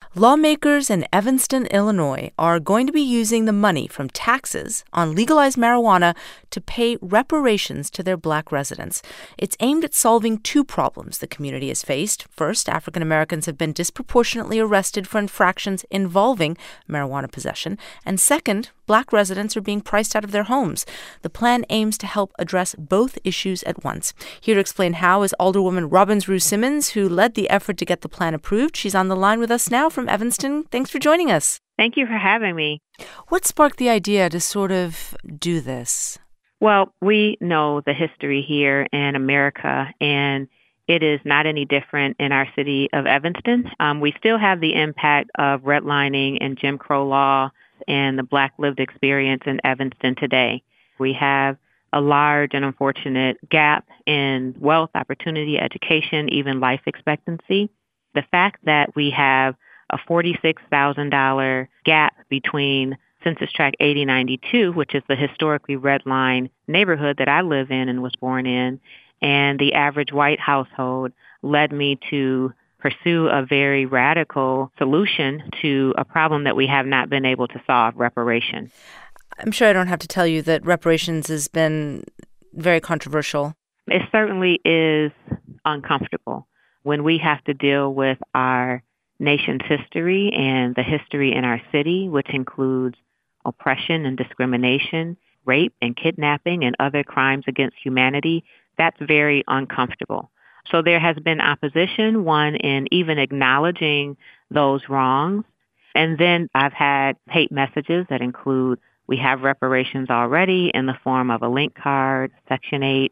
Lawmakers in Evanston, Illinois, are going to be using the money from taxes on legalized marijuana to pay reparations to their Black residents. It's aimed at solving two problems the community has faced. First, African Americans have been disproportionately arrested for infractions involving marijuana possession. And second, Black residents are being priced out of their homes. The plan aims to help address both issues at once. Here to explain how is Alderwoman Robin Rue Simmons, who led the effort to get the plan approved. She's on the line with us now from Evanston. Thanks for joining us. Thank you for having me. What sparked the idea to sort of do this? Well, we know the history here in America, and it is not any different in our city of Evanston. We still have the impact of redlining and Jim Crow law and the Black lived experience in Evanston today. We have a large and unfortunate gap in wealth, opportunity, education, even life expectancy. The fact that we have a $46,000 gap between Census Tract 8092, which is the historically redlined neighborhood that I live in and was born in, and the average white household led me to pursue a very radical solution to a problem that we have not been able to solve, reparation. I'm sure I don't have to tell you that reparations has been very controversial. It certainly is uncomfortable when we have to deal with our nation's history and the history in our city, which includes oppression and discrimination, rape and kidnapping and other crimes against humanity. That's very uncomfortable. So there has been opposition, one, in even acknowledging those wrongs. And then I've had hate messages that include we have reparations already in the form of a link card, Section 8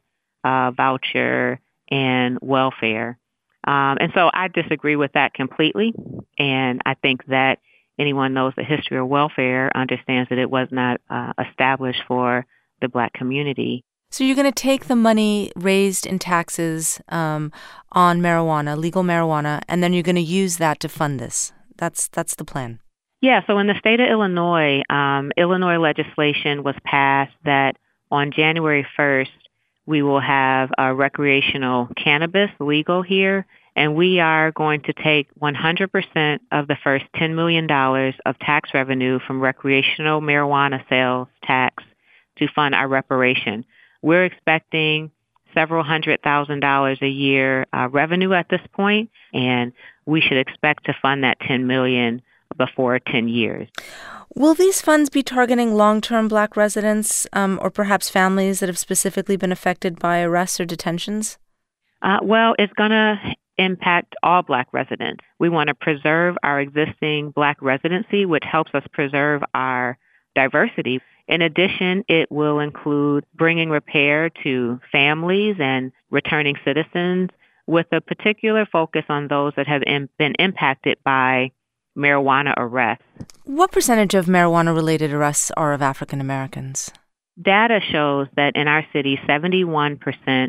voucher, and welfare. And so I disagree with that completely. And I think that anyone knows the history of welfare understands that it was not established for the Black community. So you're going to take the money raised in taxes on marijuana, legal marijuana, and then you're going to use that to fund this. That's the plan. Yeah, so in the state of Illinois, Illinois legislation was passed that on January 1st, we will have recreational cannabis legal here, and we are going to take 100% of the first $10 million of tax revenue from recreational marijuana sales tax to fund our reparation. We're expecting several $100,000 a year revenue at this point, and we should expect to fund that $10 million before 10 years. Will these funds be targeting long-term Black residents or perhaps families that have specifically been affected by arrests or detentions? Well, it's going to impact all Black residents. We want to preserve our existing Black residency, which helps us preserve our diversity. In addition, it will include bringing repair to families and returning citizens with a particular focus on those that have been impacted by marijuana arrests. What percentage of marijuana-related arrests are of African Americans? Data shows that in our city, 71%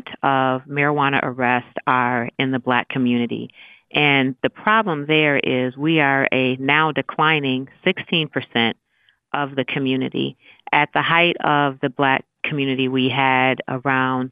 of marijuana arrests are in the Black community. And the problem there is we are a now declining 16% of the community. At the height of the Black community, we had around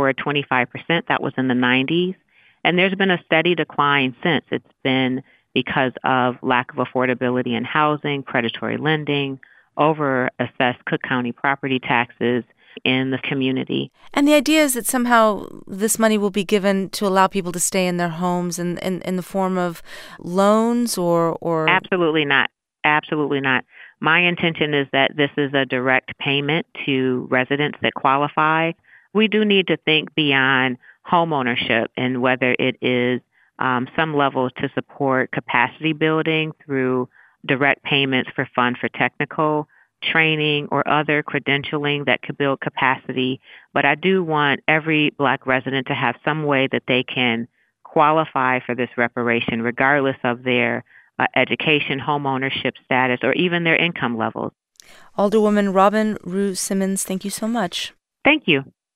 24-25%. That was in the 90s. And there's been a steady decline since. It's been because of lack of affordability in housing, predatory lending, over-assessed Cook County property taxes in the community. And the idea is that somehow this money will be given to allow people to stay in their homes in the form of loans or... Absolutely not. Absolutely not. My intention is that this is a direct payment to residents that qualify. We do need to think beyond homeownership and whether it is some levels to support capacity building through direct payments for funds for technical training or other credentialing that could build capacity. But I do want every Black resident to have some way that they can qualify for this reparation, regardless of their education, homeownership status, or even their income levels. Alderwoman Robin Rue Simmons, thank you so much. Thank you.